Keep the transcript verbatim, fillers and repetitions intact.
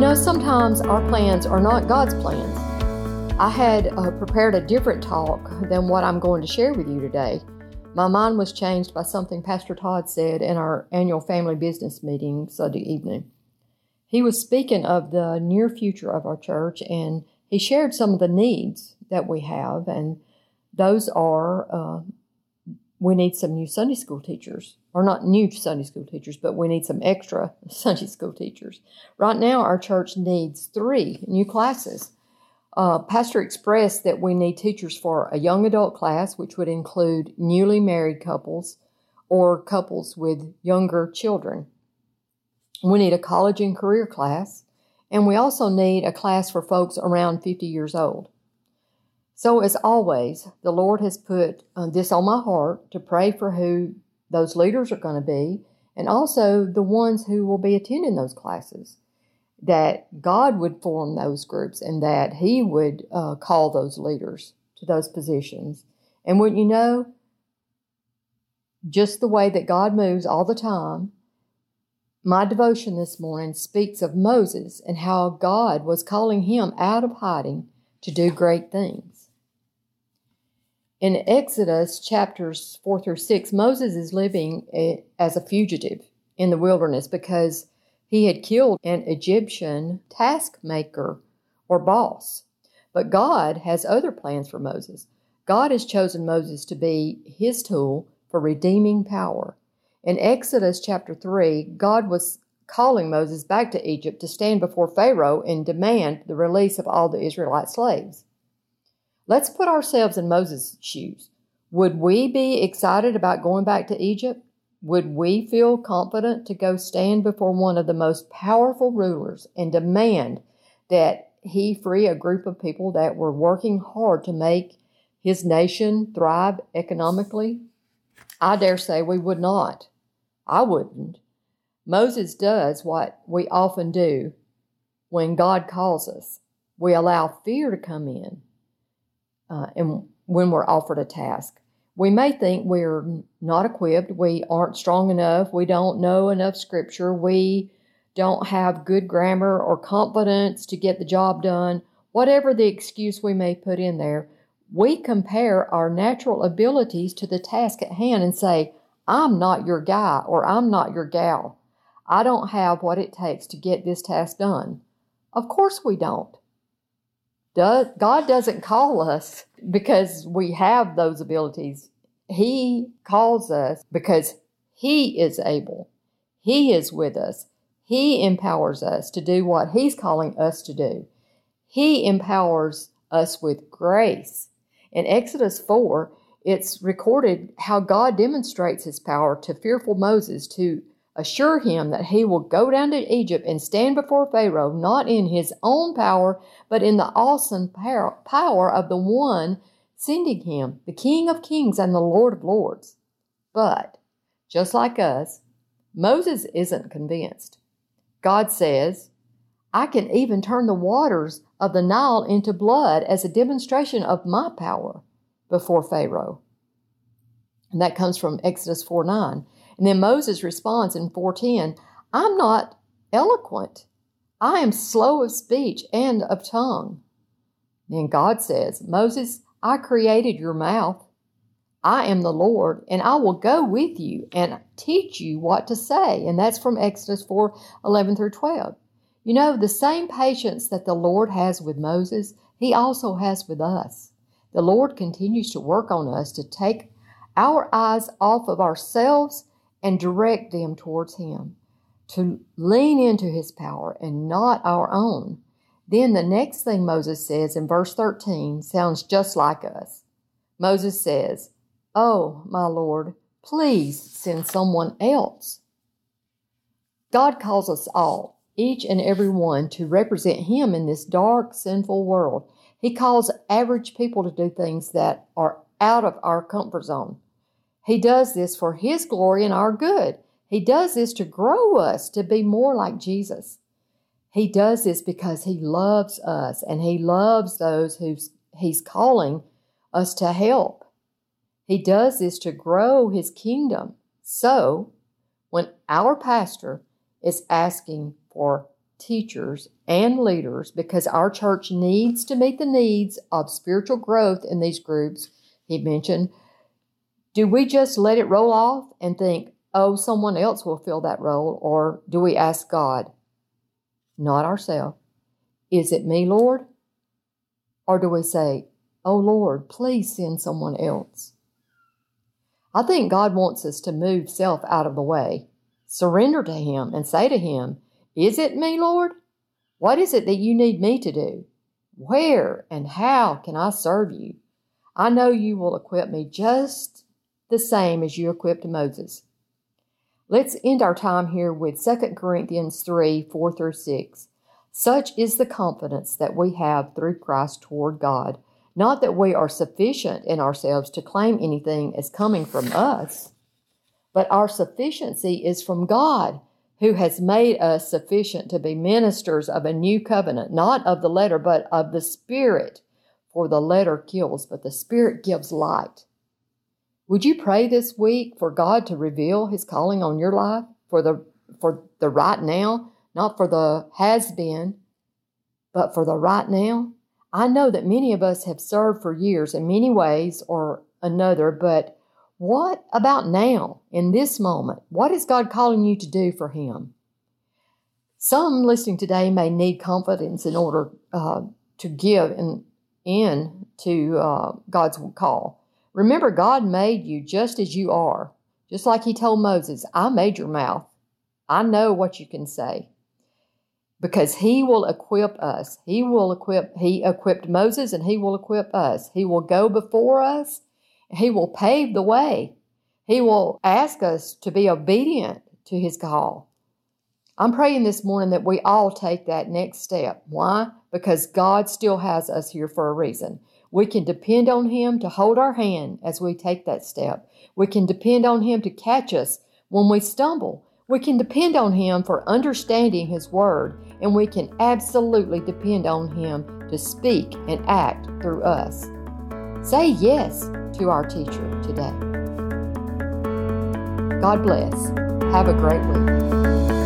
know, sometimes our plans are not God's plans. I had uh, prepared a different talk than what I'm going to share with you today. My mind was changed by something Pastor Todd said in our annual family business meeting Sunday evening. He was speaking of the near future of our church, and he shared some of the needs that we have, and those are uh, we need some new Sunday school teachers, or not new Sunday school teachers, but we need some extra Sunday school teachers. Right now, our church needs three new classes. Uh, Pastor expressed that we need teachers for a young adult class, which would include newly married couples or couples with younger children. We need a college and career class, and we also need a class for folks around fifty years old. So as always, the Lord has put uh, this on my heart to pray for who those leaders are going to be, and also the ones who will be attending those classes, that God would form those groups and that He would uh, call those leaders to those positions. And wouldn't you know, just the way that God moves all the time, my devotion this morning speaks of Moses and how God was calling him out of hiding to do great things. In Exodus chapters four through six, Moses is living a, as a fugitive in the wilderness because he had killed an Egyptian taskmaker or boss. But God has other plans for Moses. God has chosen Moses to be His tool for redeeming power. In Exodus chapter three, God was calling Moses back to Egypt to stand before Pharaoh and demand the release of all the Israelite slaves. Let's put ourselves in Moses' shoes. Would we be excited about going back to Egypt? Would we feel confident to go stand before one of the most powerful rulers and demand that he free a group of people that were working hard to make his nation thrive economically? I dare say we would not. I wouldn't. Moses does what we often do when God calls us. We allow fear to come in uh, and when we're offered a task. We may think we're not equipped, we aren't strong enough, we don't know enough scripture, we don't have good grammar or confidence to get the job done. Whatever the excuse we may put in there, we compare our natural abilities to the task at hand and say, I'm not your guy or I'm not your gal. I don't have what it takes to get this task done. Of course we don't. God doesn't call us because we have those abilities. He calls us because He is able. He is with us. He empowers us to do what He's calling us to do. He empowers us with grace. In Exodus four, it's recorded how God demonstrates His power to fearful Moses to assure him that he will go down to Egypt and stand before Pharaoh, not in his own power, but in the awesome power of the one sending him, the King of Kings and the Lord of Lords. But, just like us, Moses isn't convinced. God says, I can even turn the waters of the Nile into blood as a demonstration of my power before Pharaoh. And that comes from Exodus four nine. And then Moses responds in four ten, I'm not eloquent. I am slow of speech and of tongue. Then God says, Moses, I created your mouth. I am the Lord, and I will go with you and teach you what to say. And that's from Exodus four eleven through twelve. You know, the same patience that the Lord has with Moses, He also has with us. The Lord continues to work on us to take our eyes off of ourselves and direct them towards Him, to lean into His power and not our own. Then the next thing Moses says in verse thirteen sounds just like us. Moses says, Oh, my Lord, please send someone else. God calls us all, each and every one, to represent Him in this dark, sinful world. He calls average people to do things that are out of our comfort zone. He does this for His glory and our good. He does this to grow us to be more like Jesus. He does this because He loves us and He loves those who He's calling us to help. He does this to grow His kingdom. So, when our pastor is asking for teachers and leaders, because our church needs to meet the needs of spiritual growth in these groups he mentioned, do we just let it roll off and think, oh, someone else will fill that role? Or do we ask God, not ourselves, is it me, Lord? Or do we say, oh, Lord, please send someone else? I think God wants us to move self out of the way, surrender to Him, and say to Him, is it me, Lord? What is it that you need me to do? Where and how can I serve you? I know you will equip me just the same as you equipped Moses. Let's end our time here with Second Corinthians three, four through six. Such is the confidence that we have through Christ toward God, not that we are sufficient in ourselves to claim anything as coming from us, but our sufficiency is from God, who has made us sufficient to be ministers of a new covenant, not of the letter, but of the Spirit. For the letter kills, but the Spirit gives light. Would you pray this week for God to reveal His calling on your life for the for the right now, not for the has been, but for the right now? I know that many of us have served for years in many ways or another, but what about now, in this moment? What is God calling you to do for Him? Some listening today may need confidence in order uh, to give in, in to uh, God's call. Remember, God made you just as you are. Just like He told Moses, I made your mouth. I know what you can say. Because He will equip us. He will equip, He equipped Moses and He will equip us. He will go before us. He will pave the way. He will ask us to be obedient to His call. I'm praying this morning that we all take that next step. Why? Because God still has us here for a reason. We can depend on Him to hold our hand as we take that step. We can depend on Him to catch us when we stumble. We can depend on Him for understanding His Word, and we can absolutely depend on Him to speak and act through us. Say yes to our teacher today. God bless. Have a great week.